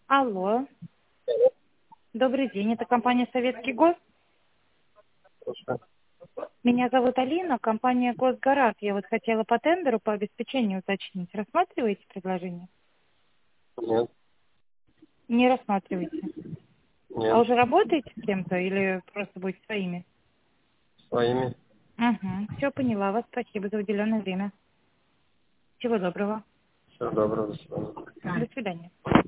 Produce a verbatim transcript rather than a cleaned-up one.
Алло. Добрый день, это компания «Советский Гос». Слушаю. Меня зовут Алина, компания «Госгарант». Я вот хотела по тендеру по обеспечению уточнить. Рассматриваете предложение? Нет, Не рассматриваете. А нет, уже работаете с кем-то или просто будете своими? своими. Угу. Все поняла вас. Спасибо за уделенное время. Всего доброго. Всего доброго, до свидания. До свидания.